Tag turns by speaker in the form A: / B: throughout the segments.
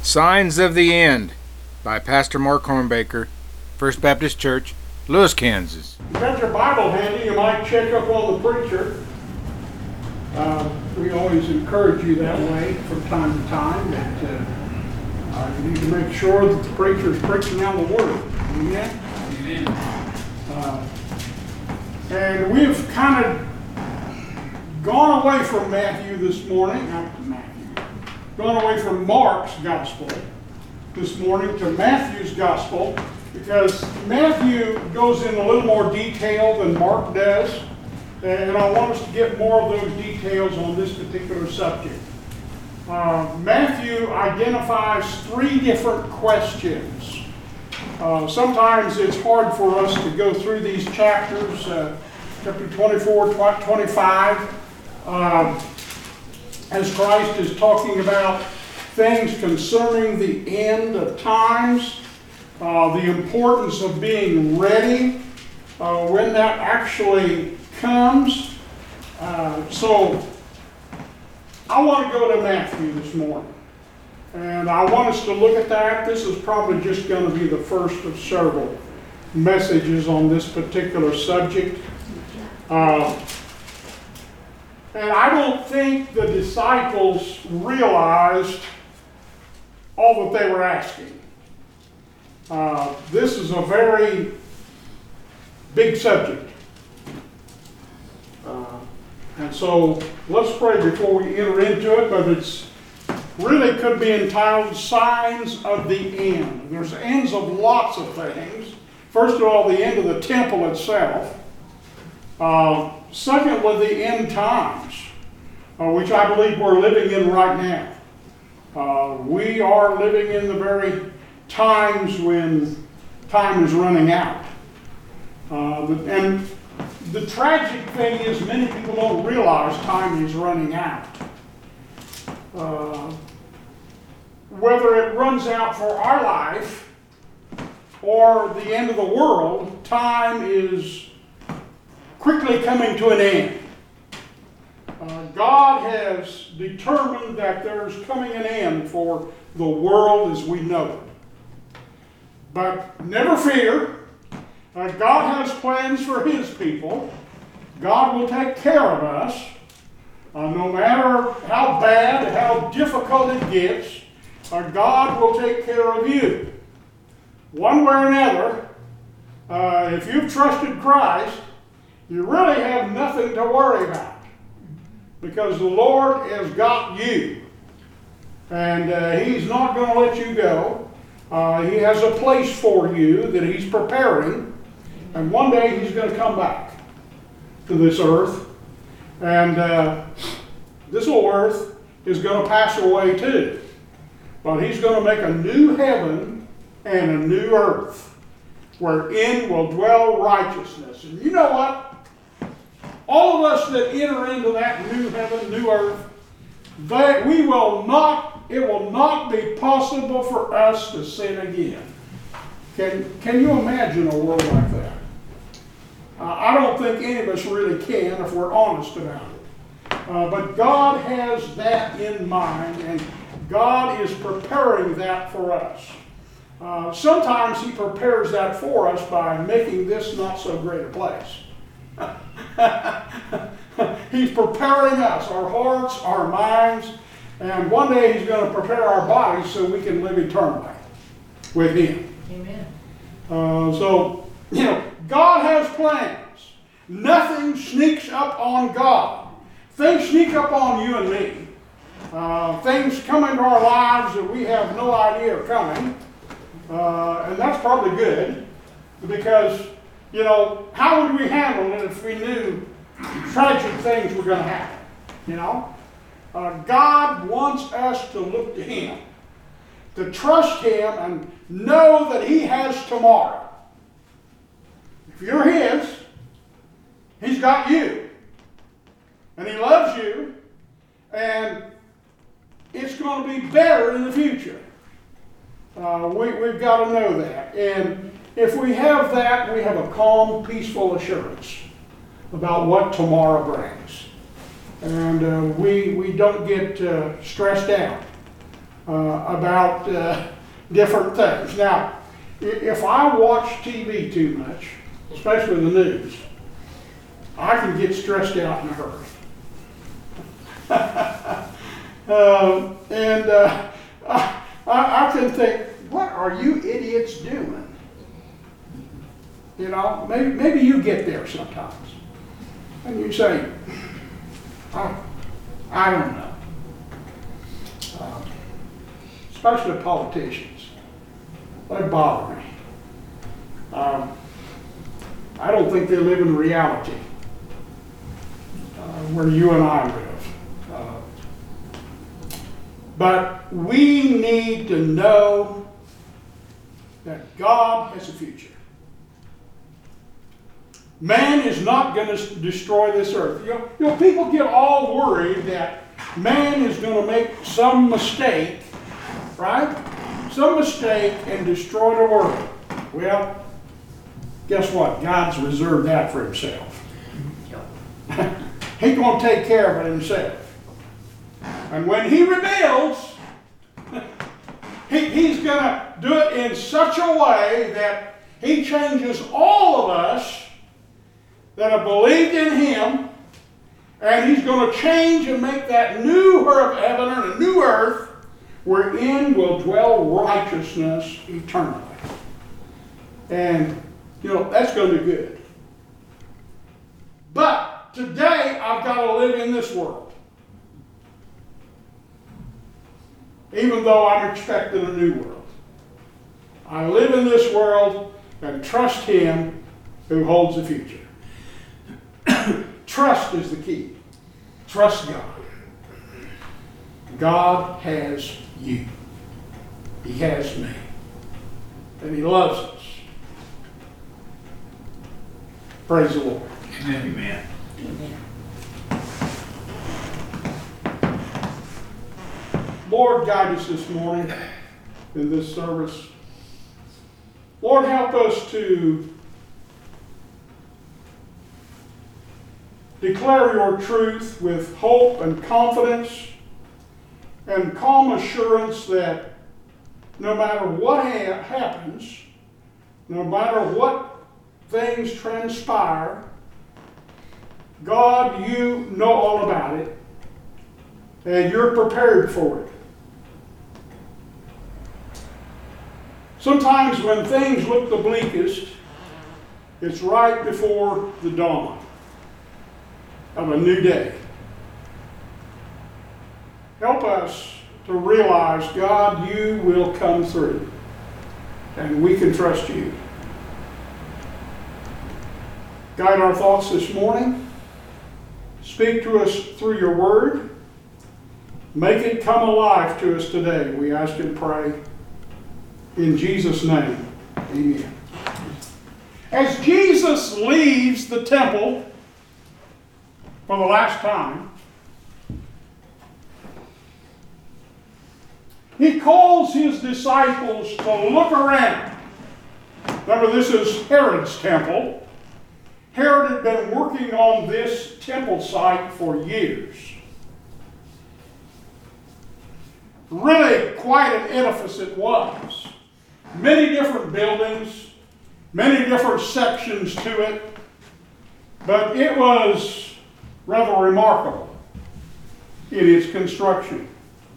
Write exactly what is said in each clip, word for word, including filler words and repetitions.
A: Signs of the End by Pastor Mark Hornbaker, First Baptist Church, Lewis, Kansas.
B: If you've got your Bible handy, you might check up on the preacher. Uh, we always encourage you that way from time to time, that uh, uh, you need to make sure that the preacher is preaching out the Word. Amen? Amen. Uh, and we've kind of gone away from Matthew this morning, not Matthew, gone away from Mark's Gospel this morning to Matthew's Gospel, because Matthew goes in a little more detail than Mark does, and I want us to get more of those details on this particular subject. Uh, Matthew identifies three different questions. Uh, sometimes it's hard for us to go through these chapters, uh, chapter twenty-four, twenty-five, uh, as Christ is talking about things concerning the end of times, uh, the importance of being ready uh, when that actually comes. Uh, so I want to go to Matthew this morning, and I want us to look at that. This is probably just going to be the first of several messages on this particular subject. Uh, and I don't think the disciples realized all that they were asking. Uh, this is a very big subject. Uh, and so let's pray before we enter into it, but it's really could be entitled Signs of the End. There's ends of lots of things. First of all, the end of the temple itself. Uh, secondly, the end times, uh, which I believe we're living in right now. Uh, we are living in the very times when time is running out. Uh, and the tragic thing is many people don't realize time is running out. Uh, whether it runs out for our life or the end of the world, time is quickly coming to an end. Uh, God has determined that there's coming an end for the world as we know it. But never fear, uh, God has plans for His people. God will take care of us. Uh, no matter how bad, how difficult it gets, uh, God will take care of you. One way or another, uh, if you've trusted Christ, you really have nothing to worry about, because the Lord has got you, and uh, He's not going to let you go. Uh, he has a place for you that He's preparing, and one day He's going to come back to this earth, and uh, this old earth is going to pass away too, but He's going to make a new heaven and a new earth wherein will dwell righteousness. And you know what? All of us that enter into that new heaven, new earth, they, we will not, it will not be possible for us to sin again. Can, can you imagine a world like that? Uh, I don't think any of us really can if we're honest about it. Uh, but God has that in mind, and God is preparing that for us. Uh, sometimes He prepares that for us by making this not so great a place. He's preparing us, our hearts, our minds, and one day He's going to prepare our bodies so we can live eternally with Him.
C: Amen.
B: Uh, so, you know, God has plans. Nothing sneaks up on God. Things sneak up on you and me. Uh, things come into our lives that we have no idea are coming. Uh, and that's probably good, because, you know, how would we handle it if we knew tragic things were going to happen? You know? Uh, God wants us to look to Him, to trust Him and know that He has tomorrow. If you're His, He's got you. And He loves you. And it's going to be better in the future. Uh, we, we've got to know that. And if we have that, we have a calm, peaceful assurance about what tomorrow brings. And uh, we, we don't get uh, stressed out uh, about uh, different things. Now, if I watch T V too much, especially the news, I can get stressed out in a hurry. uh, and uh, I, I can think, what are you idiots doing? You know, maybe, maybe you get there sometimes. And you say, I, I don't know. Uh, especially politicians. They bother me. Um, I don't think they live in reality uh, where you and I live. Uh, but we need to know that God has a future. Man is not going to destroy this earth. You know, you know, people get all worried that man is going to make some mistake, right? Some mistake and destroy the world. Well, guess what? God's reserved that for himself. He's going to take care of it himself. And when he rebels, he, he's going to do it in such a way that he changes all of us that have believed in him, and he's going to change and make that new heaven and a new earth wherein will dwell righteousness eternally. And, you know, that's going to be good. But today, I've got to live in this world. Even though I'm expecting a new world. I live in this world and trust him who holds the future. Trust is the key. Trust God. God has you. He has me. And he loves us. Praise the Lord.
A: Amen.
C: Amen.
B: Lord, guide us this morning in this service. Lord, help us to declare your truth with hope and confidence and calm assurance that no matter what ha- happens, no matter what things transpire, God, you know all about it, and you're prepared for it. Sometimes when things look the bleakest, it's right before the dawn of a new day. Help us to realize, God, you will come through, and we can trust you. Guide our thoughts this morning. Speak to us through your word. Make it come alive to us today, we ask and pray. In Jesus' name, amen. As Jesus leaves the temple for the last time, he calls his disciples to look around. Remember, this is Herod's temple. Herod had been working on this temple site for years. Really quite an edifice it was. Many different buildings, many different sections to it, but it was rather remarkable in its construction.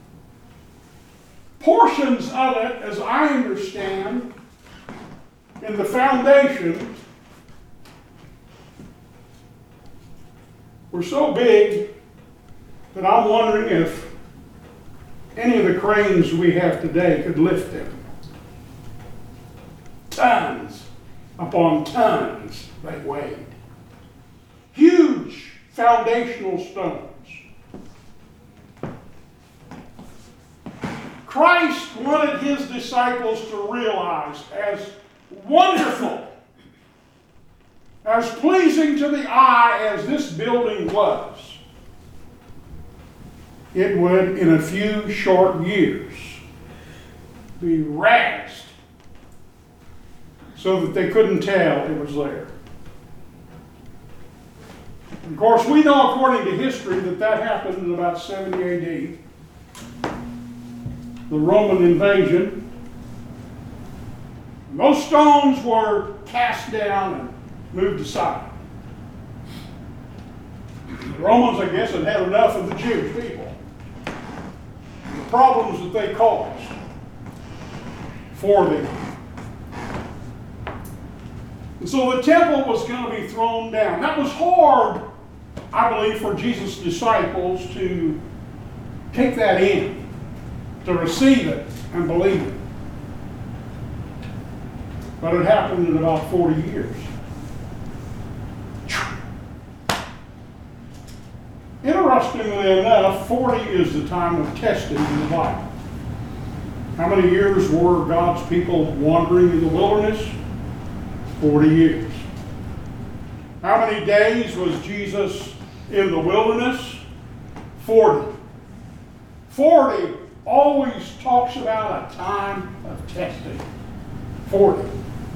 B: Portions of it, as I understand, in the foundation were so big that I'm wondering if any of the cranes we have today could lift them. Tons upon tons they weighed. Huge foundational stones. Christ wanted his disciples to realize, as wonderful, as pleasing to the eye as this building was, it would, in a few short years, be razed so that they couldn't tell it was there. Of course, we know according to history that that happened in about seventy A D. the Roman invasion. And those stones were cast down and moved aside. The Romans, I guess, had had enough of the Jewish people. The problems that they caused for them. And so the temple was going to be thrown down. That was hard, I believe, for Jesus' disciples to take that in, to receive it and believe it. But it happened in about forty years. Interestingly enough, forty is the time of testing in the Bible. How many years were God's people wandering in the wilderness? forty years. How many days was Jesus in the wilderness? forty. forty always talks about a time of testing. forty.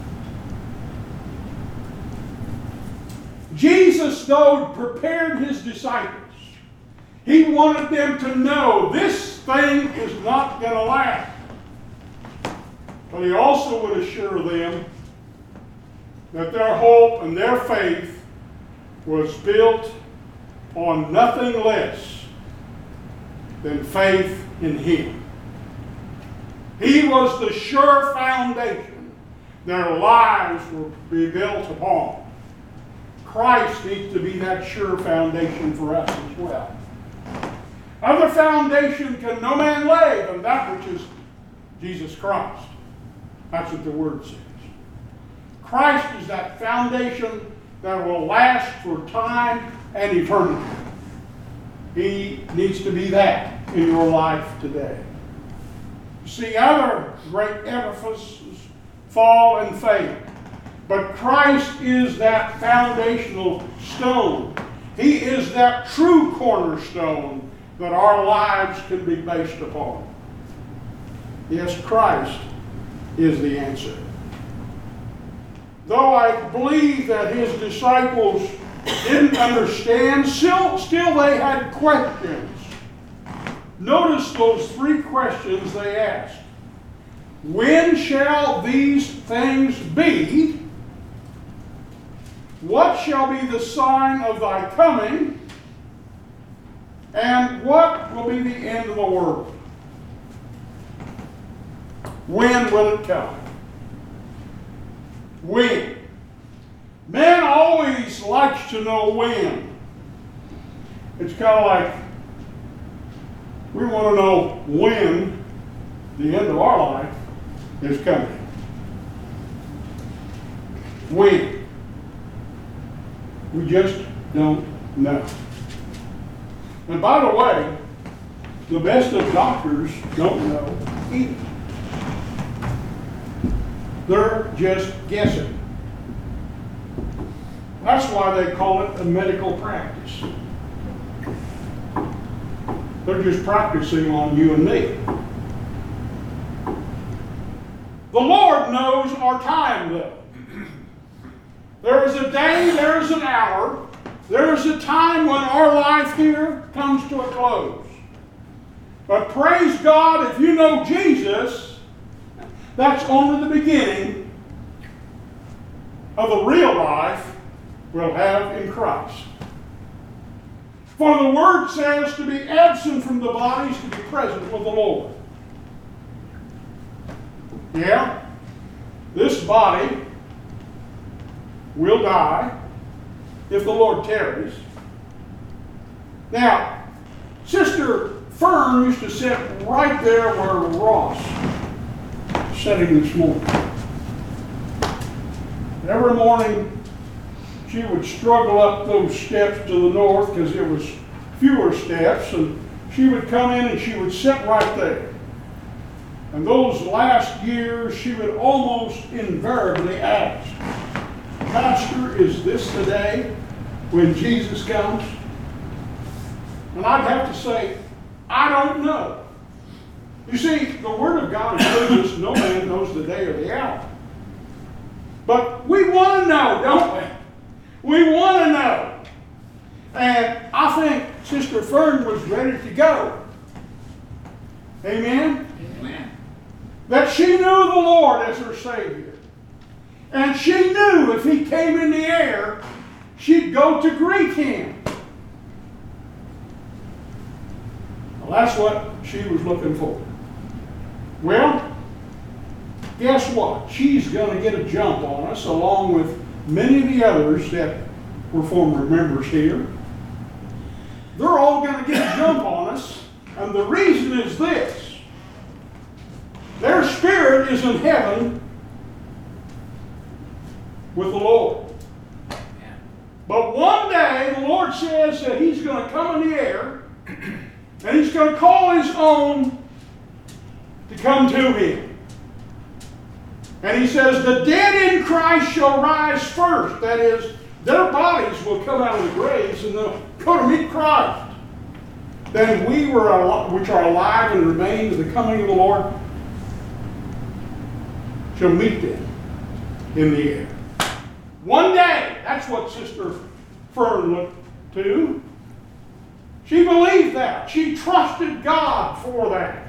B: Jesus, though, prepared his disciples. He wanted them to know this thing is not going to last. But he also would assure them that their hope and their faith was built on nothing less than faith in him. He was the sure foundation their lives will be built upon. Christ needs to be that sure foundation for us as well. Other foundation can no man lay than that which is Jesus Christ. That's what the Word says. Christ is that foundation that will last for time and eternity. He needs to be that in your life today. You see, other great edifices fall and fade. But Christ is that foundational stone. He is that true cornerstone that our lives can be based upon. Yes, Christ is the answer. Though I believe that his disciples didn't understand, still, still they had questions. Notice those three questions they asked. When shall these things be? What shall be the sign of thy coming? And what will be the end of the world? When will it come? When? Man always likes to know when. It's kind of like we want to know when the end of our life is coming. When? We just don't know. And by the way, the best of doctors don't know either. They're just guessing. That's why they call it a medical practice. They're just practicing on you and me. The Lord knows our time, though. There is a day, there is an hour, there is a time when our life here comes to a close. But praise God, if you know Jesus, that's only the beginning of the real life we'll have in Christ. For the Word says to be absent from the body is to be present with the Lord. Yeah, this body will die if the Lord tarries. Now, Sister Fern used to sit right there where Ross is sitting this morning. Every morning, she would struggle up those steps to the north because there was fewer steps, and she would come in and she would sit right there. And those last years, she would almost invariably ask, Pastor, is this the day when Jesus comes? And I'd have to say, I don't know. You see, the Word of God tells us no man knows the day or the hour. But we want to know, don't we? We want to know. And I think Sister Fern was ready to go. Amen?
C: Amen.
B: that she knew the Lord as her Savior. And she knew if He came in the air, she'd go to greet Him. Well, that's what she was looking for. Well, guess what? She's going to get a jump on us, along with many of the others that were former members here. They're all going to get a jump on us, and the reason is this. Their spirit is in heaven with the Lord. But one day, the Lord says that He's going to come in the air, and He's going to call His own to come to Him. And He says, the dead in Christ shall rise first. That is, their bodies will come out of the graves and they'll go to meet Christ. Then we were al- which are alive and remain to the coming of the Lord shall meet them in the air. One day, that's what Sister Fern looked to. She believed that. She trusted God for that.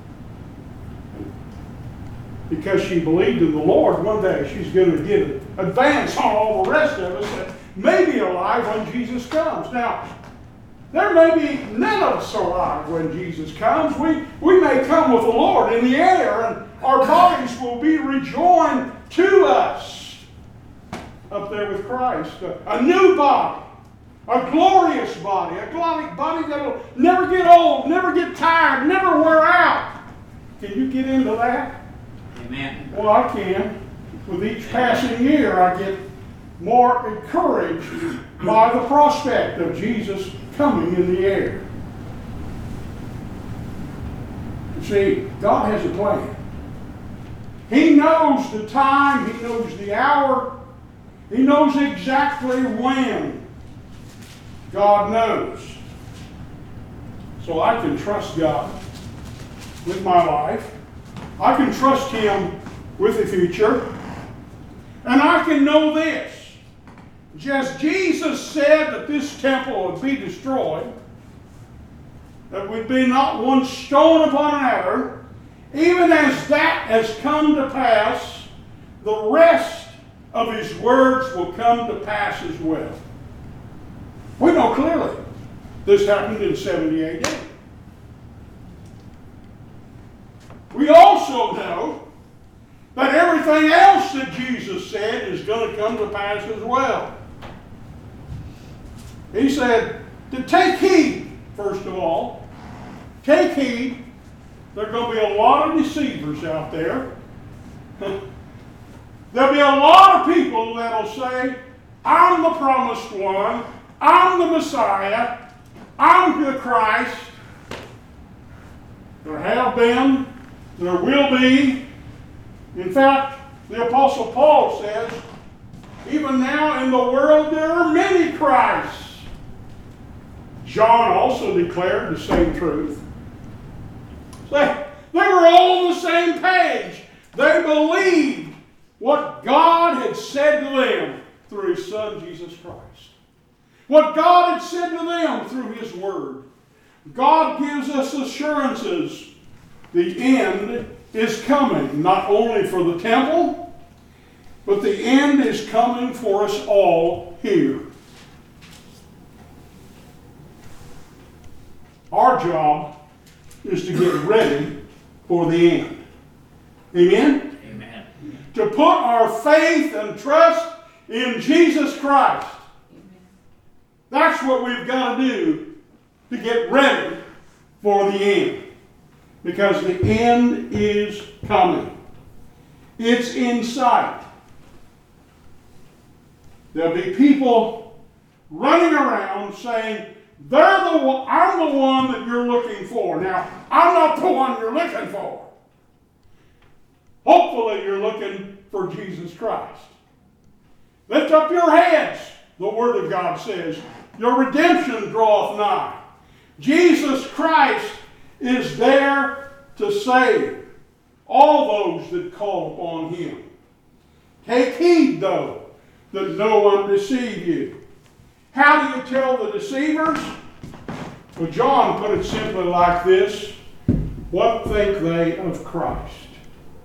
B: Because she believed in the Lord, one day she's going to get an advance on all the rest of us that may be alive when Jesus comes. Now, there may be none of us alive when Jesus comes. We, we may come with the Lord in the air, and our bodies will be rejoined to us up there with Christ. A, a new body, a glorious body, a glorious body that will never get old, never get tired, never wear out. Can you get into that?
C: Amen.
B: Well, I can. With each passing year, I get more encouraged by the prospect of Jesus coming in the air. You see, God has a plan. He knows the time. He knows the hour. He knows exactly when. God knows. So I can trust God with my life. I can trust Him with the future. And I can know this. Just Jesus said that this temple would be destroyed, that would be not one stone upon another, even as that has come to pass, the rest of His words will come to pass as well. We know clearly this happened in seventy A D. We also know that everything else that Jesus said is going to come to pass as well. He said to take heed, first of all. Take heed. There are going to be a lot of deceivers out there. There'll be a lot of people that'll say, I'm the promised one. I'm the Messiah. I'm the Christ. There have been. There will be. In fact, the Apostle Paul says, even now in the world there are many Christs. John also declared the same truth. They, they were all on the same page. They believed what God had said to them through His Son, Jesus Christ. What God had said to them through His Word. God gives us assurances. The end is coming, not only for the temple, but the end is coming for us all here. Our job is to get ready for the end. Amen?
C: Amen.
B: To put our faith and trust in Jesus Christ. Amen. That's what we've got to do to get ready for the end. Because the end is coming. It's in sight. There'll be people running around saying, They're the one, I'm the one that you're looking for. Now, I'm not the one you're looking for. Hopefully you're looking for Jesus Christ. Lift up your heads, the Word of God says. Your redemption draweth nigh. Jesus Christ is there to save all those that call upon Him. Take heed, though, that no one deceive you. How do you tell the deceivers? Well, John put it simply like this. What think they of Christ?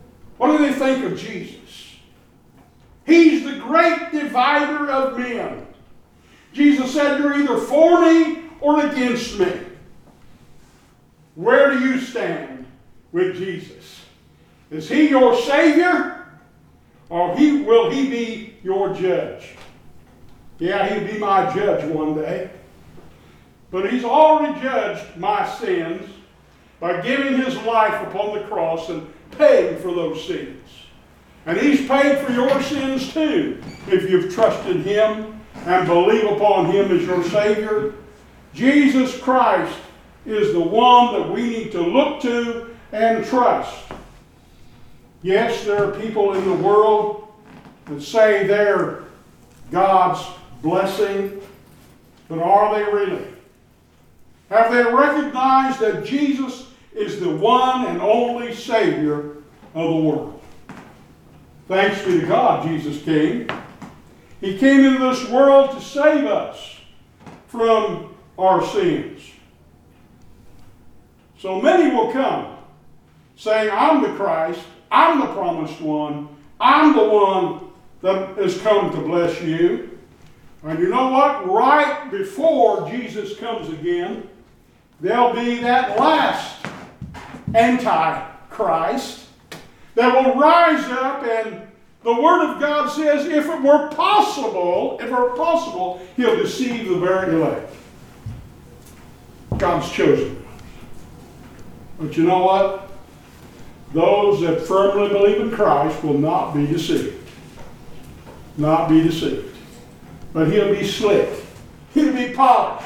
B: think of Jesus? He's the great divider of men. Jesus said, you're either for me or against me. Where do you stand with Jesus? Is he your Savior? Or he, will he be your judge? Yeah, he'll be my judge one day. But he's already judged my sins by giving his life upon the cross and paying for those sins. And he's paid for your sins too, if you've trusted him and believe upon him as your Savior. Jesus Christ is the one that we need to look to and trust. Yes, there are people in the world that say they're God's blessing, but are they really? Have they recognized that Jesus is the one and only Savior of the world? Thanks be to God, Jesus came. He came into this world to save us from our sins. So many will come saying, I'm the Christ, I'm the promised one, I'm the one that has come to bless you. And you know what? Right before Jesus comes again, there'll be that last Antichrist that will rise up, and the Word of God says, if it were possible, if it were possible, he'll deceive the very elect. God's chosen ones. But you know what? Those that firmly believe in Christ will not be deceived. Not be deceived. But he'll be slick. He'll be polished.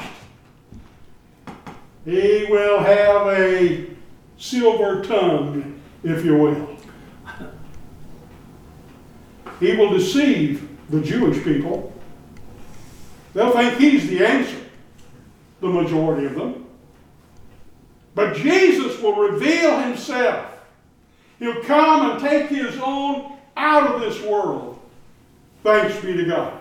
B: He will have a silver tongue, if you will. He will deceive the Jewish people. They'll think he's the answer, the majority of them. But Jesus will reveal himself. He'll come and take his own out of this world. Thanks be to God.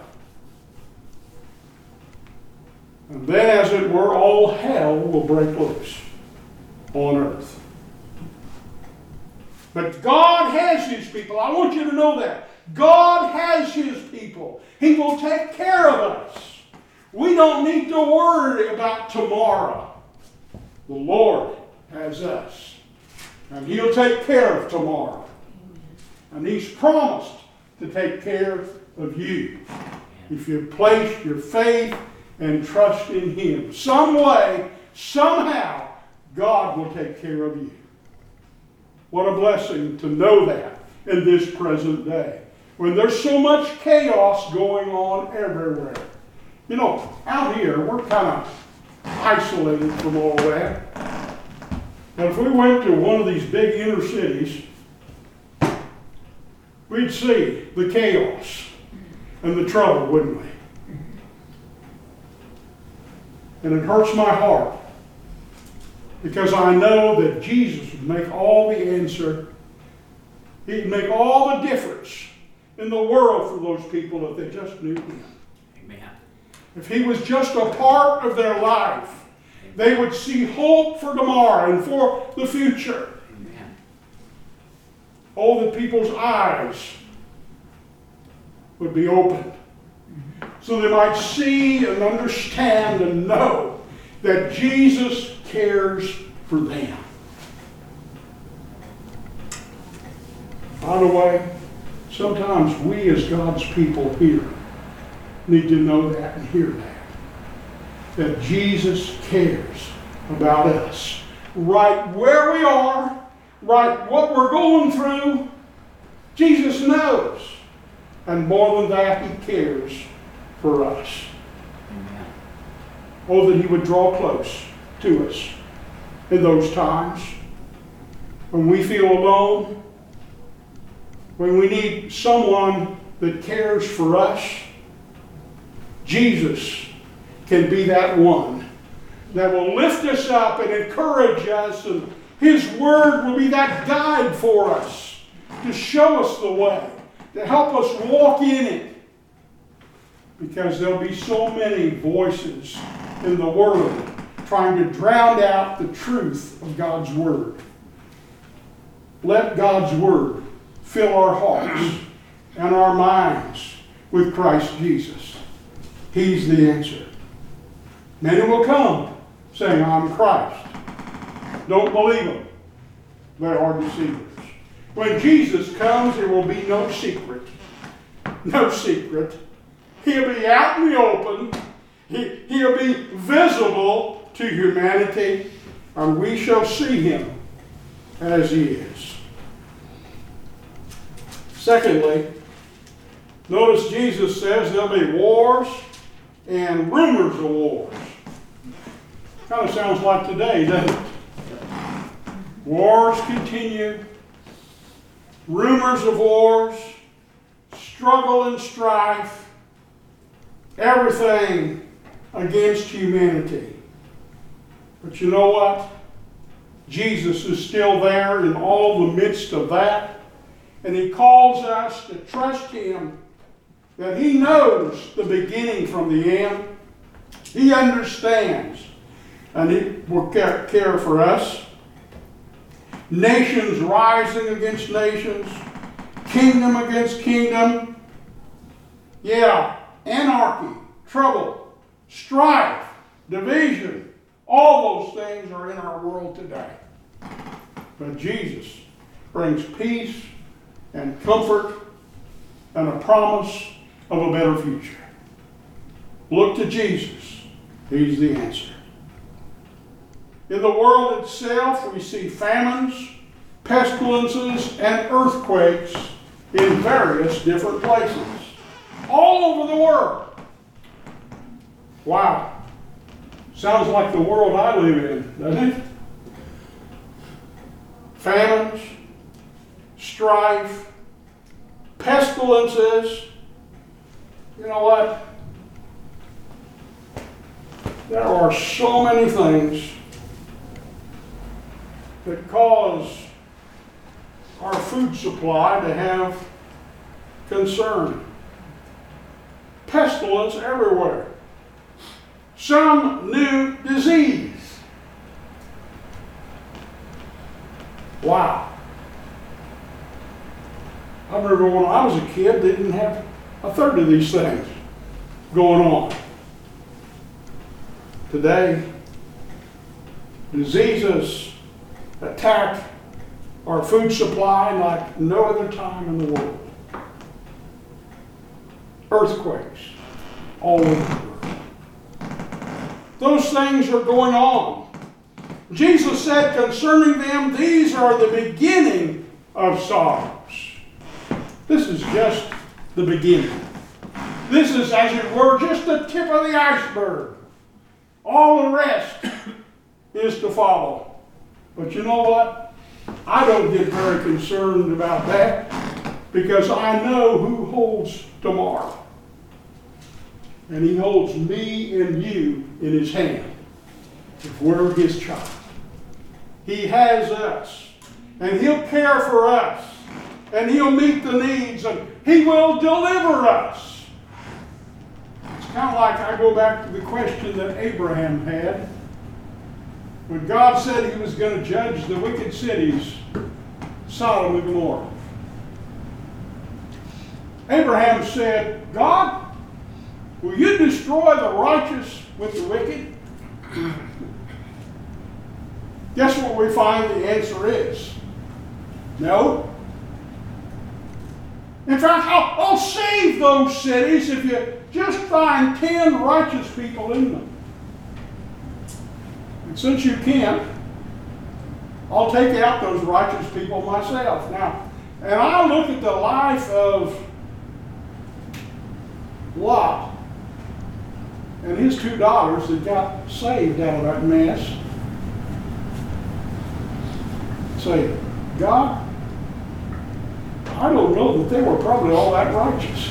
B: And then, as it were, all hell will break loose on earth. But God has his people. I want you to know that. God has his people. He will take care of us. We don't need to worry about tomorrow. The Lord has us. And he'll take care of tomorrow. And he's promised to take care of you if you place your faith and trust in him. Some way, somehow, God will take care of you. What a blessing to know that in this present day, when there's so much chaos going on everywhere. You know, out here, we're kind of isolated from all that. But if we went to one of these big inner cities, we'd see the chaos and the trouble, wouldn't we? And it hurts my heart, because I know that Jesus would make all the answer. He'd make all the difference in the world for those people if they just knew him.
C: Amen.
B: If he was just a part of their life, they would see hope for tomorrow and for the future.
C: Amen.
B: Oh, that people's eyes would be opened, so they might see and understand and know that Jesus cares for them. By the way, sometimes we as God's people here need to know that and hear that. That Jesus cares about us. Right where we are, right what we're going through, Jesus knows. And more than that, he cares for us.
C: Amen.
B: Oh, that he would draw close to us in those times when we feel alone, when we need someone that cares for us. Jesus can be that one that will lift us up and encourage us, and his word will be that guide for us to show us the way, to help us walk in it. Because there'll be so many voices in the world trying to drown out the truth of God's word. Let God's word fill our hearts and our minds with Christ Jesus. He's the answer. Many will come saying, I'm Christ. Don't believe them. They are deceivers. When Jesus comes, there will be no secret. No secret. He'll be out in the open. He, he'll be visible to humanity, and we shall see him as he is. Secondly, notice Jesus says there'll be wars and rumors of wars. Kind of sounds like today, doesn't it? Wars continue, rumors of wars, struggle and strife, everything against humanity. But you know what? Jesus is still there in all the midst of that, and he calls us to trust him, that he knows the beginning from the end. He understands, and he will care, care for us. Nations rising against nations, kingdom against kingdom. Yeah, anarchy, trouble, strife, division. All those things are in our world today. But Jesus brings peace and comfort and a promise of a better future. Look to Jesus. He's the answer. In the world itself, we see famines, pestilences, and earthquakes in various different places. All over the world. Wow. Sounds like the world I live in, doesn't it? Famines, strife, pestilences. You know what? There are so many things that cause our food supply to have concern. Pestilence everywhere. Some new disease. Wow. I remember when I was a kid, they didn't have a third of these things going on. Today, diseases attack our food supply like no other time in the world. Earthquakes all over the world. Those things are going on. Jesus said concerning them, these are the beginning of sorrows. This is just the beginning. This is, as it were, just the tip of the iceberg. All the rest is to follow. But you know what? I don't get very concerned about that because I know who holds tomorrow. And he holds me and you in his hand if we're his child. He has us, and he'll care for us, and he'll meet the needs, and he will deliver us. It's kind of like I go back to the question that Abraham had. When God said he was going to judge the wicked cities, Sodom and Gomorrah. Abraham said, God, will you destroy the righteous with the wicked? Guess what we find the answer is? No. In fact, I'll, I'll save those cities if you just find ten righteous people in them. And since you can't, I'll take out those righteous people myself. Now, and I look at the life of Lot and his two daughters that got saved out of that mess. Say, God, I don't know that they were probably all that righteous.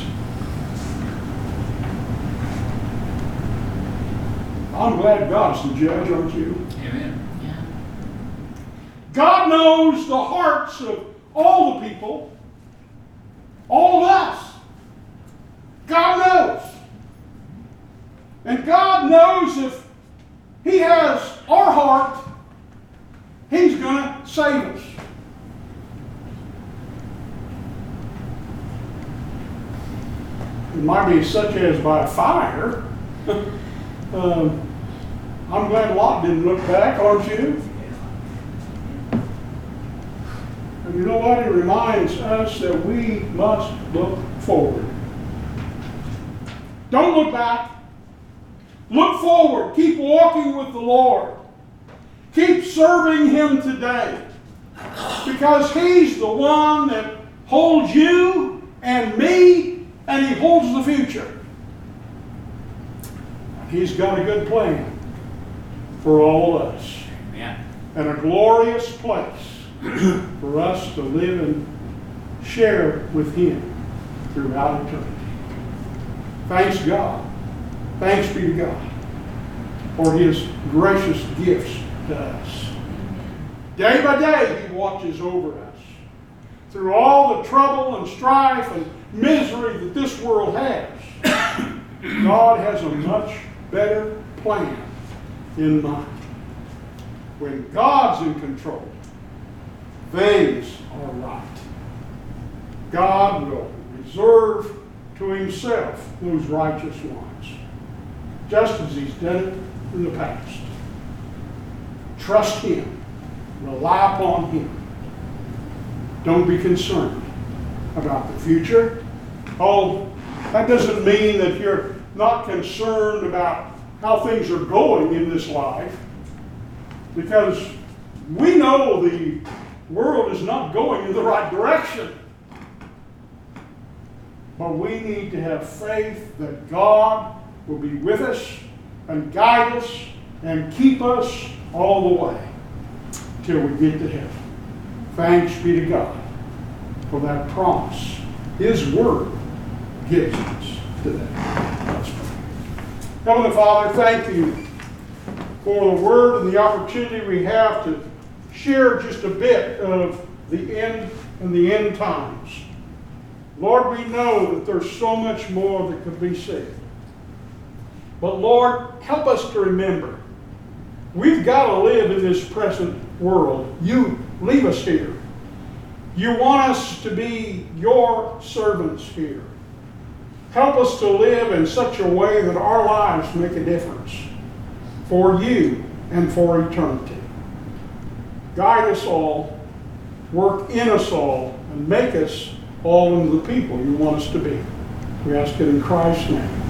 B: I'm glad God's the judge, aren't you?
A: Amen.
C: Yeah.
B: God knows the hearts of all the people, all of us. God knows. And God knows if he has our heart, he's going to save us. it might be such as by fire. um, I'm glad Lot didn't look back, aren't you? And you know what? It reminds us that we must look forward. Don't look back. Look forward. Keep walking with the Lord. Keep serving Him today. Because He's the one that holds you and me, and He holds the future. He's got a good plan for all of us.
C: Amen.
B: And a glorious place for us to live and share with Him throughout eternity. Thanks God. Thanks be to God for His gracious gifts to us. Day by day He watches over us. Through all the trouble and strife and misery that this world has, God has a much better plan in mind. When God's in control, things are right. God will reserve to Himself those righteous ones, just as He's done it in the past. Trust Him. Rely upon Him. Don't be concerned about the future. Oh, that doesn't mean that you're not concerned about how things are going in this life, because we know the world is not going in the right direction. But we need to have faith that God will be with us and guide us and keep us all the way till we get to heaven. Thanks be to God for that promise His Word gives us today. Let's pray. Heavenly Father, thank You for the Word and the opportunity we have to share just a bit of the end and the end times. Lord, we know that there's so much more that could be said. But Lord, help us to remember, we've got to live in this present world. You leave us here. You want us to be Your servants here. Help us to live in such a way that our lives make a difference for You and for eternity. Guide us all, work in us all, and make us all into the people You want us to be. We ask it in Christ's name.